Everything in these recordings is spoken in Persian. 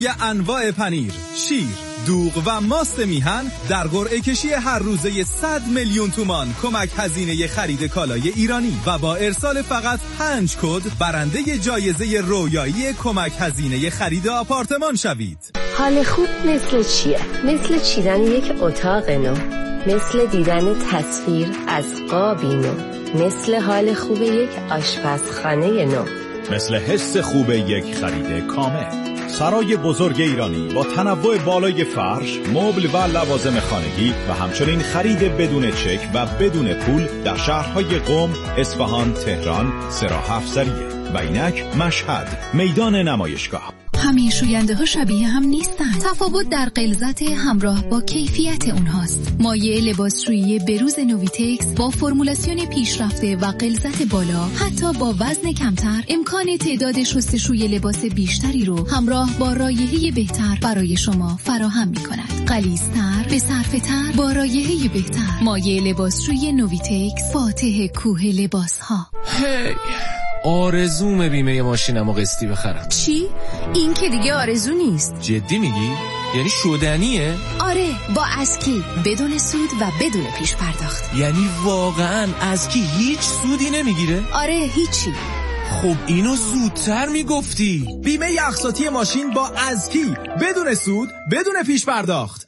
یه انواع پنیر، شیر، دوغ و ماست میهن در قرعه کشی هر روزه 100 میلیون تومان کمک هزینه خرید کالای ایرانی و با ارسال فقط 5 کد برنده جایزه رویایی کمک هزینه خرید آپارتمان شوید. حال خوب مثل چیه؟ مثل چیدن یک اتاق نو، مثل دیدن تصویر از قابی نو، مثل حال خوب یک آشپزخانه نو، مثل حس خوب یک خرید کامل. سرای بزرگ ایرانی با تنوع بالای فرش، مبل و لوازم خانگی و همچنین خرید بدون چک و بدون پول در شهرهای قم، اصفهان، تهران، سراح افزریه و اینک مشهد، میدان نمایشگاه. همه شوینده ها شبیه هم نیستن. تفاوت در غلظت همراه با کیفیت اونهاست. مایع لباسشویی بروز نویتکس با فرمولاسیون پیشرفته و غلظت بالا، حتی با وزن کمتر، امکان تعداد شستشوی لباس بیشتری رو همراه با رایحه بهتر برای شما فراهم می‌کند. غلیظ‌تر، به صرفه‌تر، با رایحه بهتر. مایع لباسشویی نویتکس، فاتح کوه لباس‌ها. هی آرزوم بیمه ماشینمو قسطی بخرم. چی؟ این که دیگه آرزو نیست. جدی میگی؟ یعنی شدنیه؟ آره، با اسکی، بدون سود و بدون پیش پرداخت. یعنی واقعاً اسکی هیچ سودی نمیگیره؟ آره، هیچی. خب اینو زودتر میگفتی. بیمه اقساطی ماشین با اسکی، بدون سود، بدون پیش پرداخت.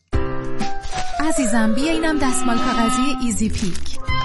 عزیزم بیا اینم دستمال کاغذی ایزی پیک.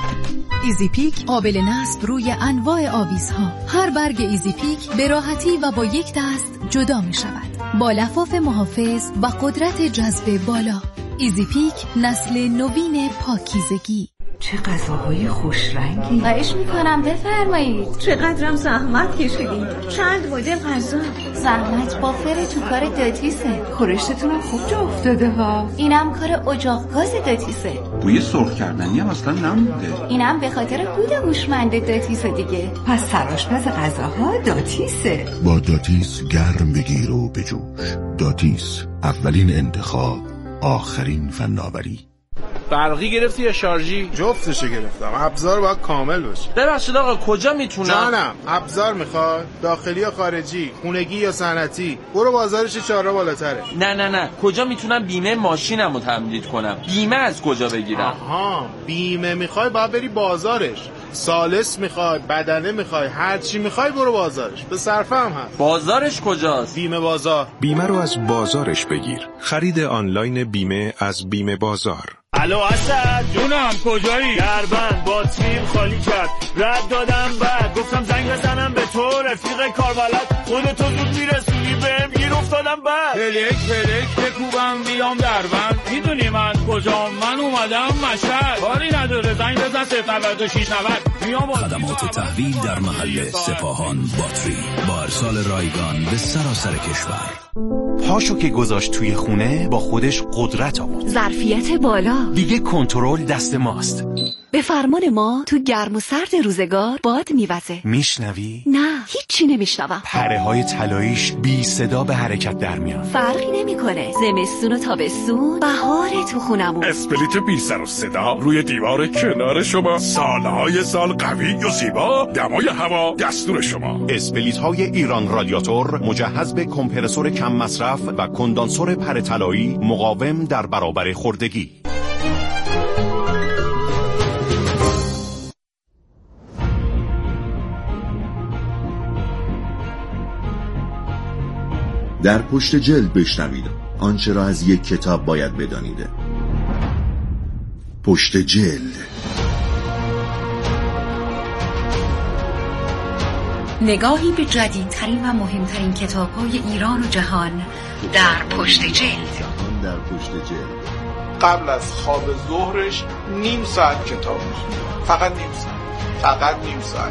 ایزی پیک قابل نصب روی انواع آویزها. هر برگ ایزی پیک به راحتی و با یک دست جدا می شود، با لفاف محافظ و قدرت جذب بالا. ایزی پیک نسل نوین پاکیزگی. چه غذاهای خوش رنگی. خواهش میکنم بفرمایید. چقدرم زحمت کشیدین. چند مدل غذا. زحمت بافر تو کار داتیسه. خورشتتونم خوب جا افتاده ها. اینم کار اجاق گاز داتیسه. بوی سرخ کردنی هم اصلا نمونده. اینم به خاطر هود هوشمند داتیسه دیگه. پس سرآشپز غذاها داتیسه. با داتیس گرم بگیر و بجوش. داتیس، اولین انتخاب، آخرین فناوری. برقی گرفتی یا شارژی؟ جفتشو گرفتم. ابزار باید کامل باشه. ببخشید آقا کجا میتونم؟ جانم، ابزار میخواد؟ داخلی یا خارجی؟ خونگی یا صنعتی؟ برو بازارش 4 بالاتره. نه کجا میتونم بیمه ماشینمو تمدید کنم؟ بیمه از کجا بگیرم؟ آها، بیمه میخوای باید بری بازارش. سالس میخوای، بدنه میخوای، هر چی میخوای برو بازارش. به صرفه هم هست. بازارش کجاست؟ بیمه بازار. بیمه رو از بازارش بگیر. خرید آنلاین بیمه از بیمه بازار. الو اسد جونم، کجایی؟ دربند باتریم خالی کرد، رد دادم بعد گفتم زنگ بزنم به تو، رفیق کاربلد خودتو زود میرسونی بهم، گیر افتادم بعد پلک بکوبم بیام دربند. میدونی من کجام؟ من اومدم مشهد. کاری نداره زنگ بزن 09690 میام. خدمات تحویل در محل سپاهان باتری با ارسال رایگان به سراسر کشور. پاشو که گذاشت توی خونه با خودش قدرت آورد. ظرفیت بالا. دیگه کنترل دست ماست. به فرمان ما تو گرم و سرد روزگار باد میوزه. میشنوی؟ نه هیچی نمیشنوم. پره‌های طلاییش بی صدا به حرکت در میان. فرقی نمیکنه زمستون و تابستون، بهار تو خونمون. اسپلیت بی سر و صدا روی دیوار کنار شما، سالهای سال قوی و زیبا، دمای هوا دستور شما. اسپلیت های ایران رادیاتور مجهز به کمپرسور کم مصرف و کندانسور پر طلایی مقاوم در برابر خردگی. در پشت جلد بشنوید آنچه را از یک کتاب باید بدانید. پشت جلد. نگاهی به جدیدترین و مهمترین کتاب‌های ایران و جهان در پشت جلد. در پشت جلد. قبل از خواب ظهرش نیم ساعت کتاب میخونم. فقط نیم ساعت.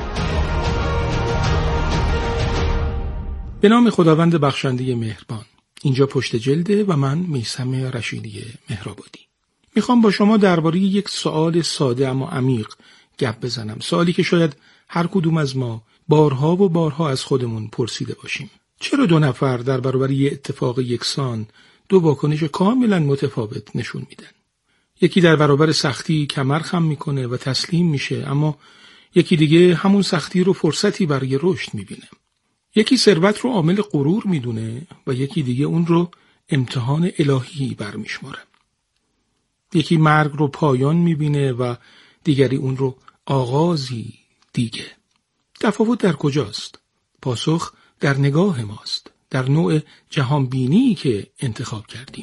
به نام خداوند بخشنده مهربان. اینجا پشت جلده و من میثم رشیدی مهرآبادی. میخوام با شما درباره یک سوال ساده اما عمیق گپ بزنم. سوالی که شاید هر کدوم از ما بارها و بارها از خودمون پرسیده باشیم. چرا دو نفر در برابر یک اتفاق یکسان دو واکنش کاملا متفاوت نشون میدن؟ یکی در برابر سختی کمر خم میکنه و تسلیم میشه، اما یکی دیگه همون سختی رو فرصتی برای رشد میبینه. یکی ثروت رو عامل غرور میدونه و یکی دیگه اون رو امتحان الهی برمیشماره. یکی مرگ رو پایان میبینه و دیگری اون رو آغازی دیگه. تفاوت در کجاست؟ پاسخ در نگاه ماست، در نوع جهانبینی که انتخاب کردیم.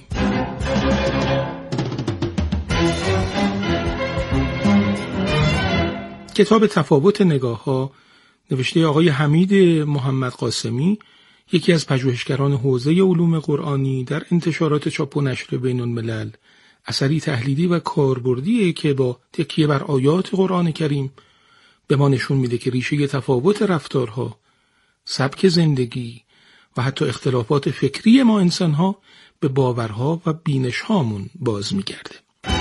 کتاب تفاوت نگاه‌ها نوشته آقای حمید محمد قاسمی، یکی از پژوهشگران حوزه علوم قرآنی، در انتشارات چاپ و نشر بین‌الملل، اثری تحلیلی و کاربردیه که با تکیه بر آیات قرآن کریم به ما نشون میده که ریشه تفاوت رفتارها، سبک زندگی و حتی اختلافات فکری ما انسان‌ها به باورها و بینش‌هامون باز می‌گرده.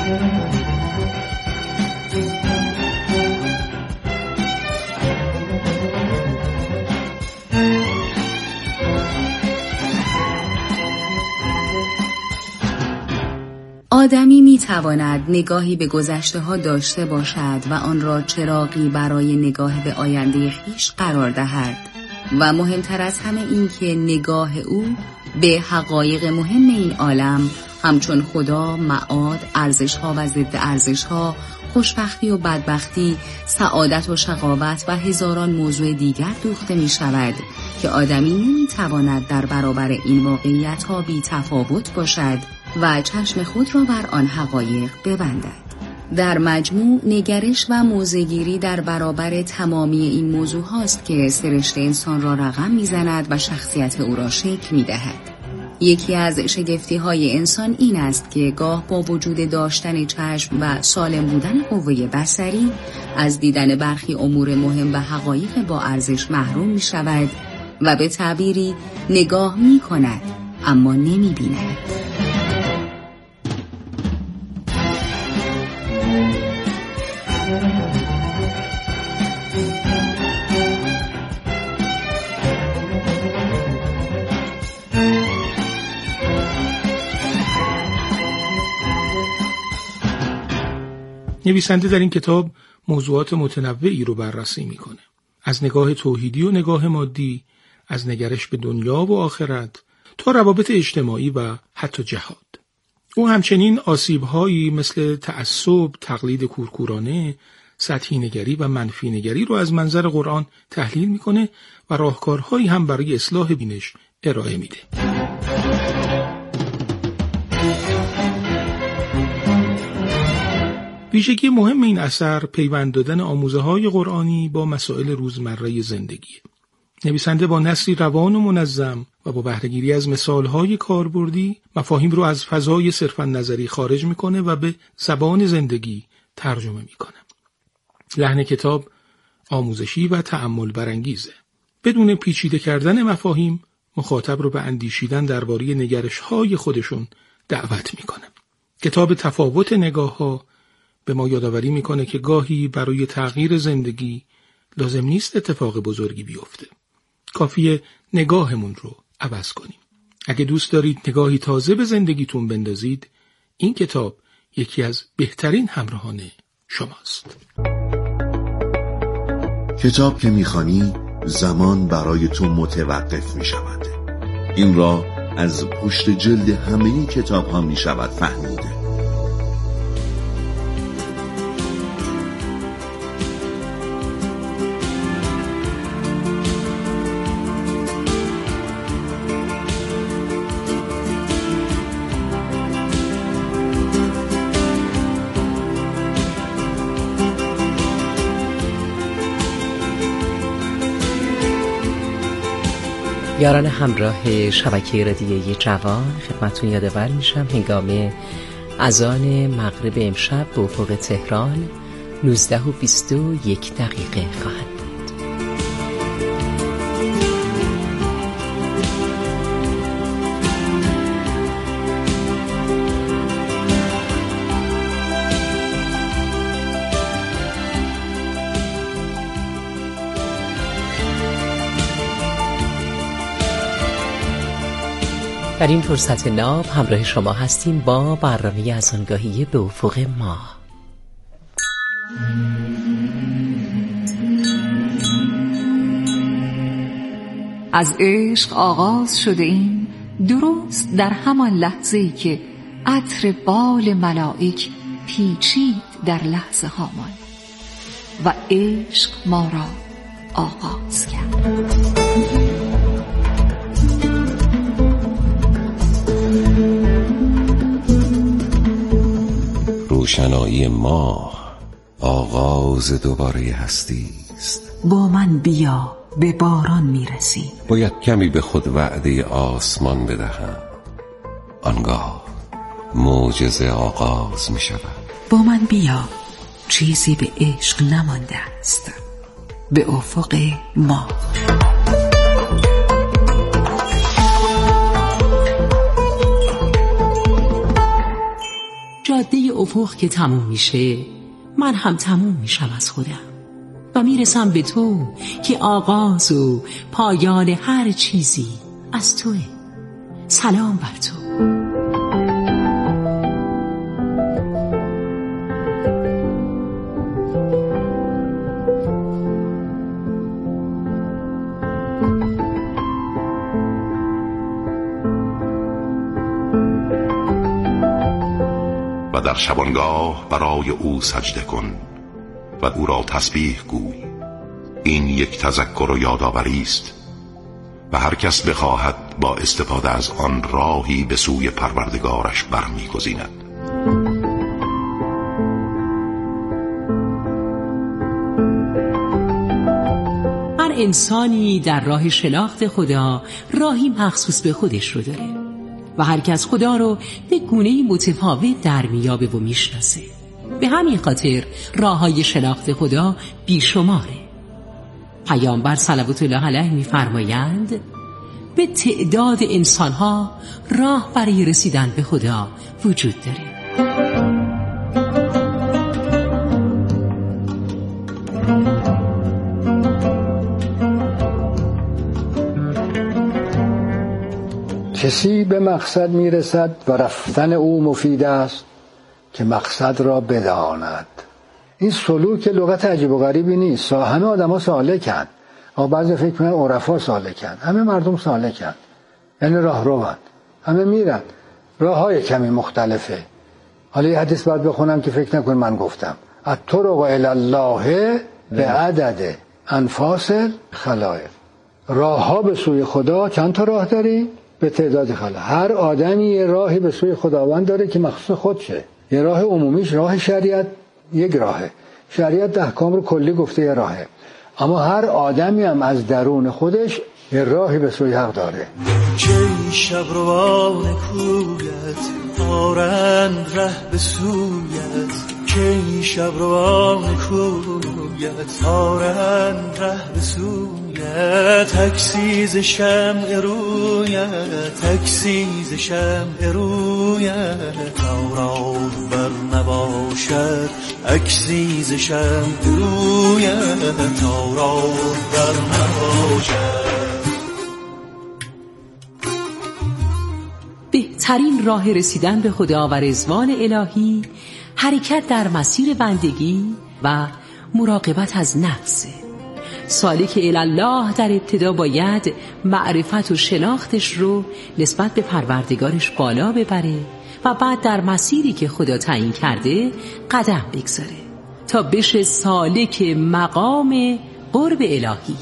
آدمی میتواند نگاهی به گذشته ها داشته باشد و آن را چراغی برای نگاه به آینده خویش قرار دهد و مهمتر از همه این که نگاه او به حقایق مهم این عالم همچون خدا، معاد، ارزش‌ها و ضد ارزش‌ها، خوشبختی و بدبختی، سعادت و شقاوت و هزاران موضوع دیگر دوخته می شود که آدمی نمیتواند در برابر این واقعیت‌ها بی تفاوت باشد و چشم خود را بر آن حقایق ببندد. در مجموع نگرش و موضع‌گیری در برابر تمامی این موضوع هاست که سرشت انسان را رقم می‌زند و شخصیت او را شکل می‌دهد. یکی از شگفتی‌های انسان این است که گاه با وجود داشتن چشم و سالم بودن قوه بصری از دیدن برخی امور مهم و حقایق با ارزش محروم می‌شود و به تعبیری نگاه می‌کند اما نمی‌بیند. نویسنده در این کتاب موضوعات متنوعی رو بررسی میکنه. از نگاه توحیدی و نگاه مادی، از نگرش به دنیا و آخرت تا روابط اجتماعی و حتی جهاد. او همچنین آسیب‌هایی مثل تعصب، تقلید کورکورانه، سطحی نگری و منفی نگری رو از منظر قرآن تحلیل میکنه و راهکارهایی هم برای اصلاح بینش ارائه میده. ویژگی مهم این اثر پیوند دادن آموزه‌های قرآنی با مسائل روزمره زندگی. نویسنده با نثری روان و منظم و با بهره‌گیری از مثال‌های کاربردی مفاهیم رو از فضای صرفاً نظری خارج می‌کنه و به زبان زندگی ترجمه می‌کنه. لحن کتاب آموزشی و تأمل برانگیزه. بدون پیچیده کردن مفاهیم مخاطب رو به اندیشیدن درباره نگرش‌های خودشون دعوت می‌کنه. کتاب تفاوت نگاه‌ها به ما یادآوری می‌کنه که گاهی برای تغییر زندگی لازم نیست اتفاق بزرگی بیفته. کافیه نگاهمون رو عوض کنیم. اگه دوست دارید نگاهی تازه به زندگیتون بندازید، این کتاب یکی از بهترین همراهان شماست. کتاب که میخوانی زمان برای تو متوقف میشود. این را از پشت جلد همه کتاب ها میشود فهمیده. یاران همراه شبکه رادیویی جوان، خدمتتون یادآور میشم هنگام اذان مغرب امشب به افق تهران 19:21 خواهد بود. در این فرصت ناب همراه شما هستیم با برنامه اذانگاهی به افق ماه. از عشق آغاز شده این، درست در همان لحظه‌ای که عطر بال ملائک پیچید در لحظه هامان و عشق ما را آغاز کرد. روشنایی ماه آغاز دوباره هستی است. با من بیا به باران میرسی. باید کمی به خود وعده آسمان بدهم، آنگاه معجزه آغاز می شود. با من بیا، چیزی به عشق نمانده است، به افق ما. جاده افق که تموم میشه، من هم تموم میشم از خودم و میرسم به تو که آغاز و پایان هر چیزی از توه. سلام بر تو. و در شبانگاه برای او سجده کن و او را تسبیح گوی. این یک تذکر و یادآوری است و هر کس بخواهد با استفاده از آن راهی به سوی پروردگارش برمی‌گزیند. هر انسانی در راه شناخت خدا راهی مخصوص به خودش رو داره و هر کس خدا رو به گونه‌ای متفاوت در میابه و میشناسه. به همین خاطر راههای شناخت خدا بیشماره. پیامبر صلوات الله علیه می‌فرمایند به تعداد انسان‌ها راه برای رسیدن به خدا وجود داره. کسی به مقصد میرسد و رفتن او مفید است که مقصد را بداند. این سلوک لغت عجیب و غریبی نیست. همه آدم ها سالکن، اما بعضی فکر کنن عرفا سالکن. همه مردم سالکن، یعنی راه روند، همه میرن. راه های کمی مختلفه. حالا یه حدیث باید بخونم که فکر نکن من گفتم. الطرق الی الله به عدد انفاس الخلائق. راه ها به سوی خدا چند تا راه داری؟ به تعداد خلق. هر آدمی یه راهی به سوی خداوند داره که مخصوص خودشه. یه راه عمومیش راه شریعت یک راهه. شریعت احکام رو کلی گفته یه راهه. اما هر آدمی هم از درون خودش یه راهی به سوی حق داره. چه شب روان کویت آرند ره به سویت، که شب روان کویت آرند ره به سویت، تکسیز شمع رویت، تکسیز شمع رویت، تورات بر نباشد اکسیز شمع رویت، تورات بر نباشد. بهترین راه رسیدن به خدا و رضوان الهی حرکت در مسیر بندگی و مراقبت از نفسه. سالک الله در ابتدا باید معرفت و شناختش رو نسبت به پروردگارش بالا ببره و بعد در مسیری که خدا تعیین کرده قدم بگذاره تا بشه سالک مقام قرب الهی.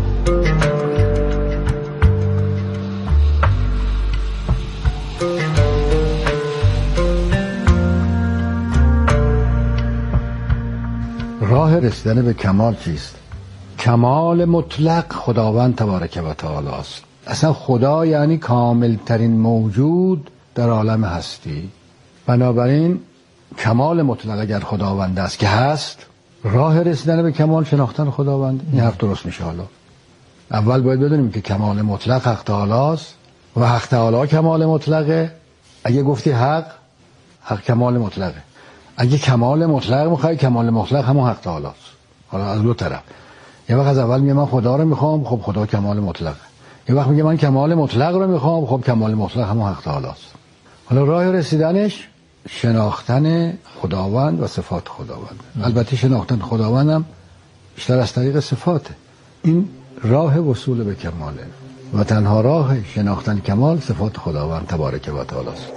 راه رسیدن به کمال چیست؟ کمال مطلق خداوند تبارک و تعالی است. اصلا خدا یعنی کامل ترین موجود در عالم هستی. بنابراین کمال مطلق اگر خداوند است که هست، راه رسیدن به کمال شناختن خداوند. این حرف درست میشه. حالا اول باید بدونیم که کمال مطلق حق تعالی است و حق تعالی کمال مطلقه. اگه گفتی حق کمال مطلقه. اگه کمال مطلق میخوای، کمال مطلق همون حق تعالی است. حالا از دو طرف. یه وقت از اول میگه من خدا رو میخوام، خب خدا کمال مطلقه. یه وقت میگه من کمال مطلق رو میخوام، خب کمال مطلق همون حق تعالی است. حالا راه رسیدنش شناختن خداوند و صفات خداوند. البته شناختن خداوند هم بیشتر از طریق صفاته. این راه وصول به کماله و تنها راه شناختن کمال صفات خداوند تبارک و تعالی است.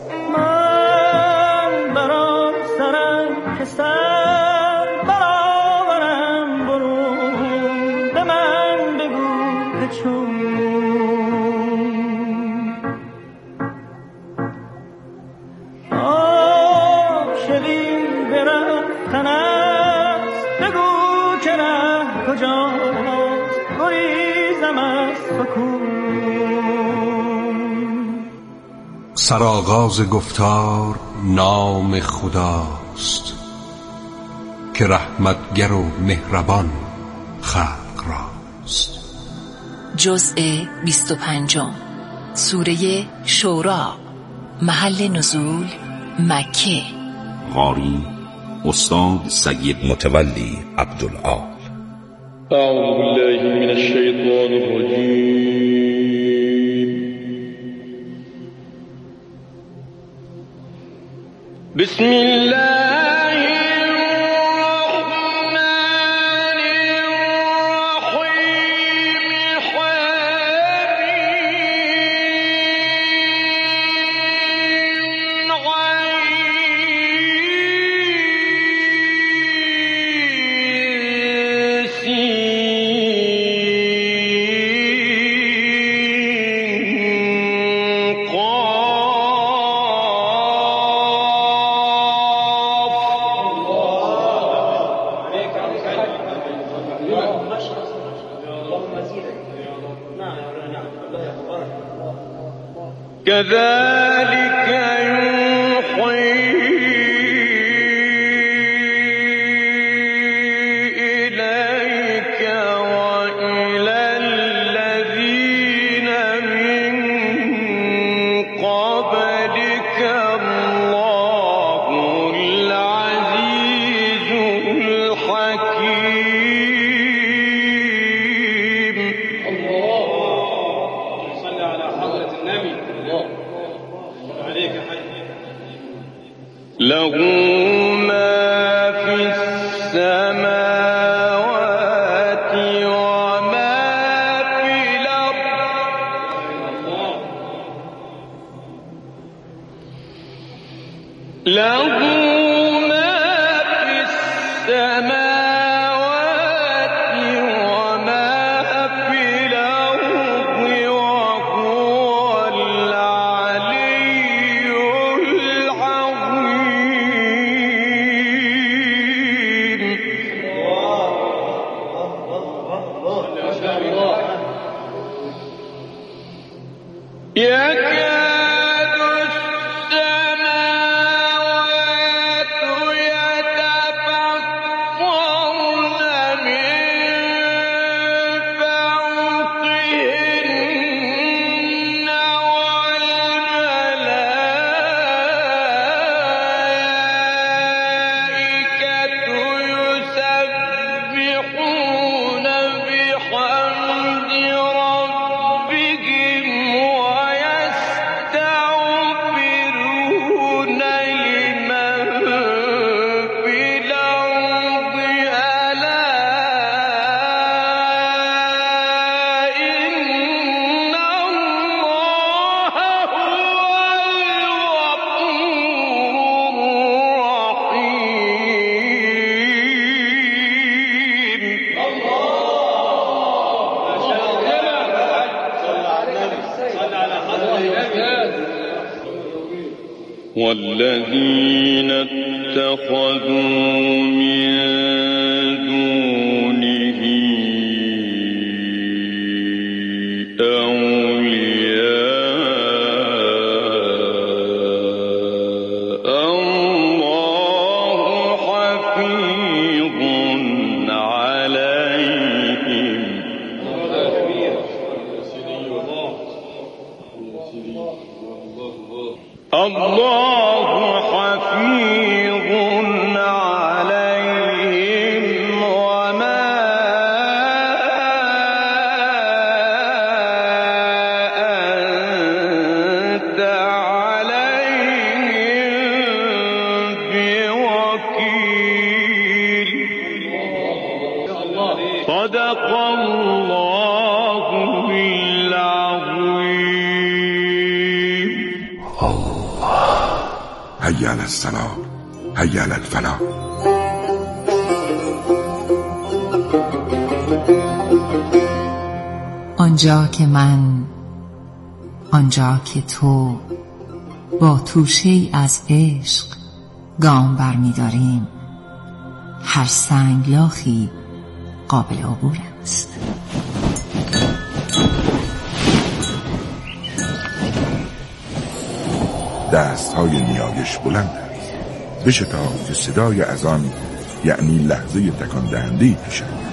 من برام سرم که سر برآورم برون به من بگو که چون عاشقی برفتن است بگو که ره کجاست گریزم از سکون. سرآغاز گفتار نام خداست که رحمتگر و مهربان خلق راست. جزء 25 سوره شورا. محل نزول مکه. قاری استاد سید متولی عبدالعال. اعوذ بالله من الشیطان الرجیم. بسم الله الرحمن الرحیم. كذلك يوحي إليك وإلى الذين من قبلك الله العزيز الحكيم. الله صل على حضرة النبي. له ما في السماوات وما في الأرض. له ما في السماوات وما في الأرض وهو العلي العظيم. يكاد السماوات يتفطرن من فوقهن والملائكة يسبحون بحمد ربهم ويستغفرون لمن في الأرض ألا إن الله هو الغفور الرحيم. والذين اتخذوا من دونه أولياء الله حفيظ عليهم. الله حفيظ عليهم وما أنت عليهم بوكيل. صدق الله العظيم. حی علی الصلاة حی علی الفلاح. آنجا که من، آنجا که تو با توشه‌ای از عشق گام برمی داریم، هر سنگلاخی قابل عبور است. دستهای نیایش بلند است، بشتاب که صدای اذان یعنی لحظه تکان دهنده پیش آید.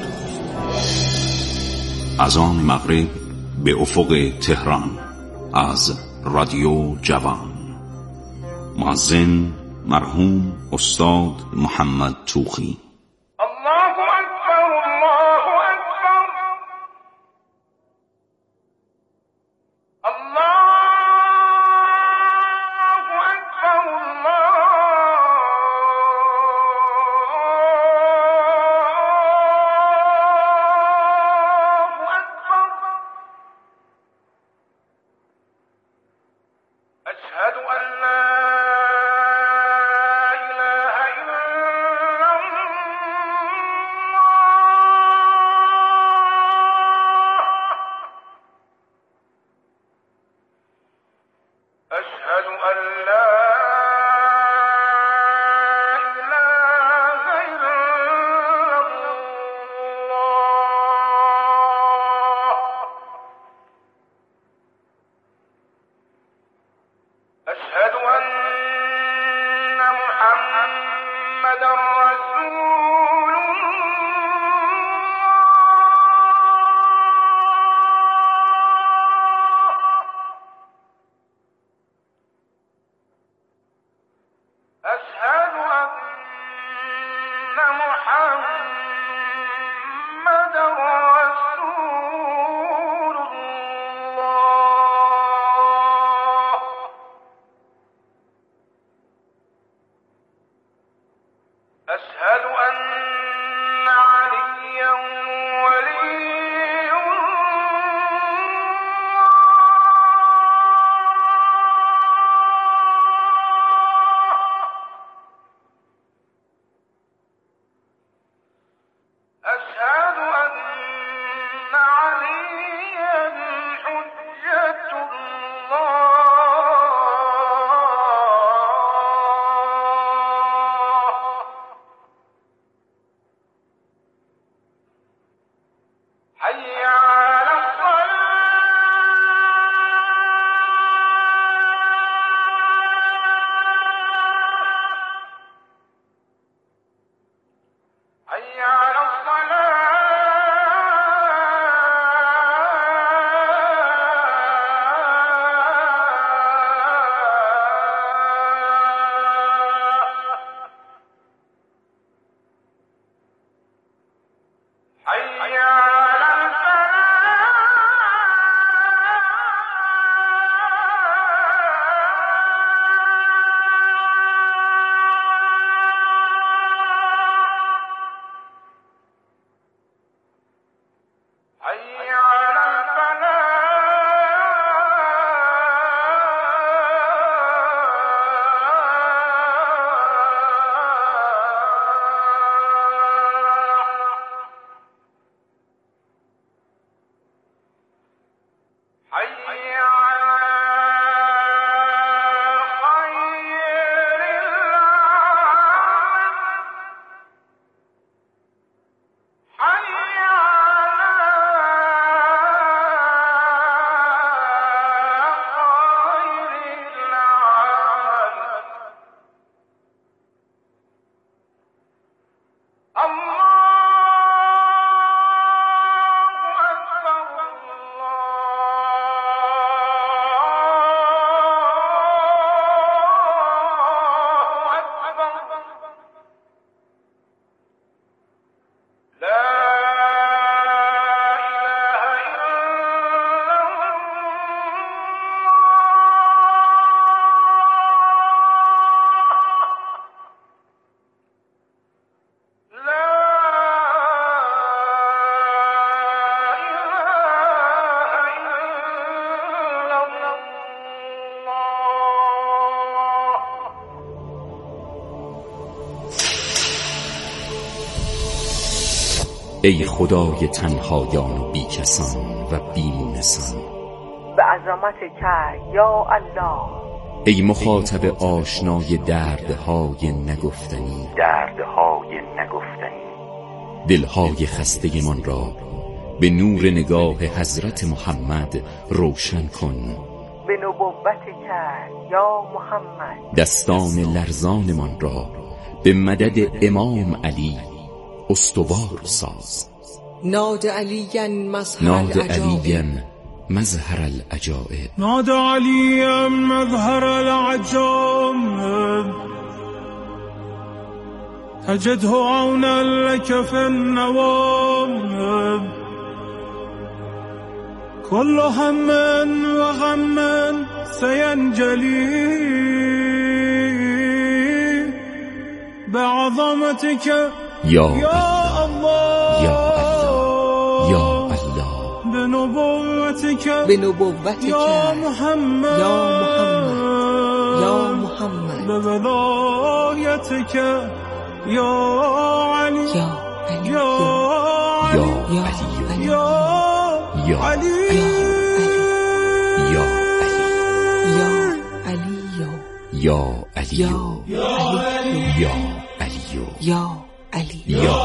اذان مغرب به افق تهران از رادیو جوان. مؤذن مرحوم استاد محمد توخی. ای خدای تنهایان و بیکسان و بیمونسان، به عظمتک یا الله، ای مخاطب آشنای دردهای نگفتنی، دلهای خسته من را به نور نگاه حضرت محمد روشن کن. به نبوتک یا محمد، دستان لرزان من را به مدد امام علی استوار ساز. ناد علیاً مظهر العجائب، ناد علیاً مظهر العجائب، تجده عونا لك في النوائب، كل هم وغم سينجلي بعظمتك یا الله یا الله یا الله، بنبوتك یا محمد یا محمد، بولایتك یا علی یا علی یا علی یا علی یا علی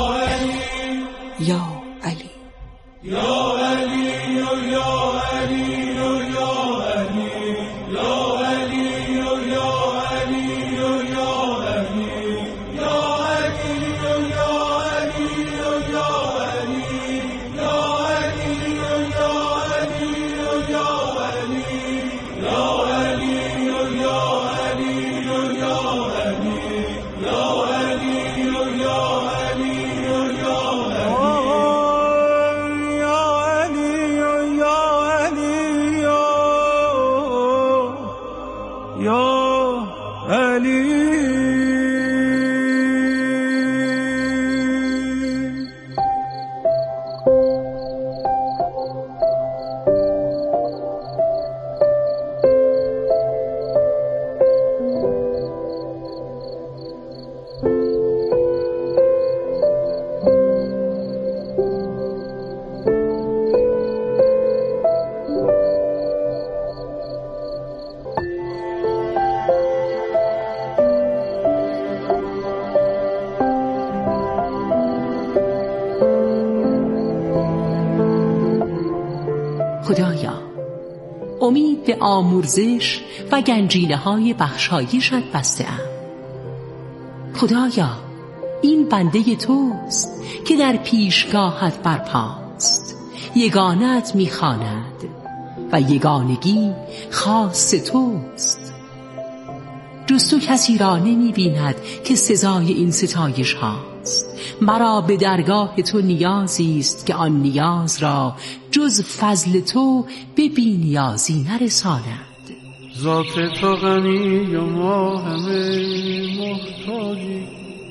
خدایا، امید به آمرزش و گنجینه های بخشایشت بسته‌ام. خدایا، این بنده توست که در پیشگاهت برپاست، یگانت میخواند و یگانگی خاص توست. جز تو کسی را نمی‌بیند که سزای این ستایش هاست. مرا به درگاه تو نیازی است که آن نیاز را جز فضل تو به بی نیازی نرساند. ذات تو غنی و ما همه محتاجی،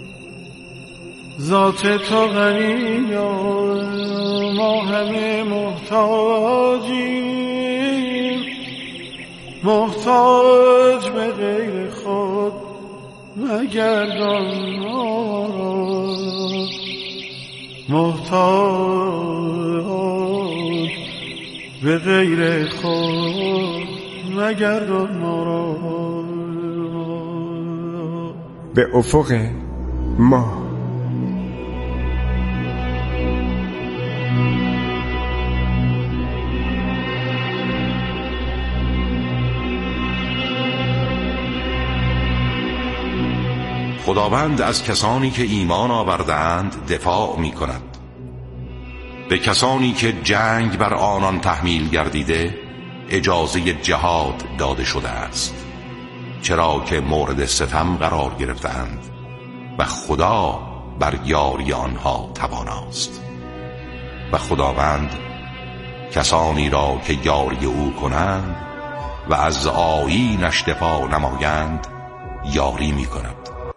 ذات تو غنی و ما همه محتاجی، محتاج به غیر خود مگردان ما را، محتاج به غیر خود مگردان ما را. به افق ما خداوند از کسانی که ایمان آوردند دفاع می کند. به کسانی که جنگ بر آنان تحمیل گردیده اجازه جهاد داده شده است، چرا که مورد ستم قرار گرفتند و خدا بر یاری آنها تواناست. و خداوند کسانی را که یاری او کنند و از آیینش دفاع نمایند یاری می کند.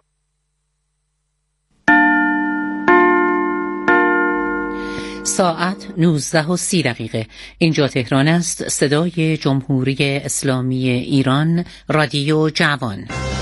ساعت 19:30. اینجا تهران است. صدای جمهوری اسلامی ایران، رادیو جوان.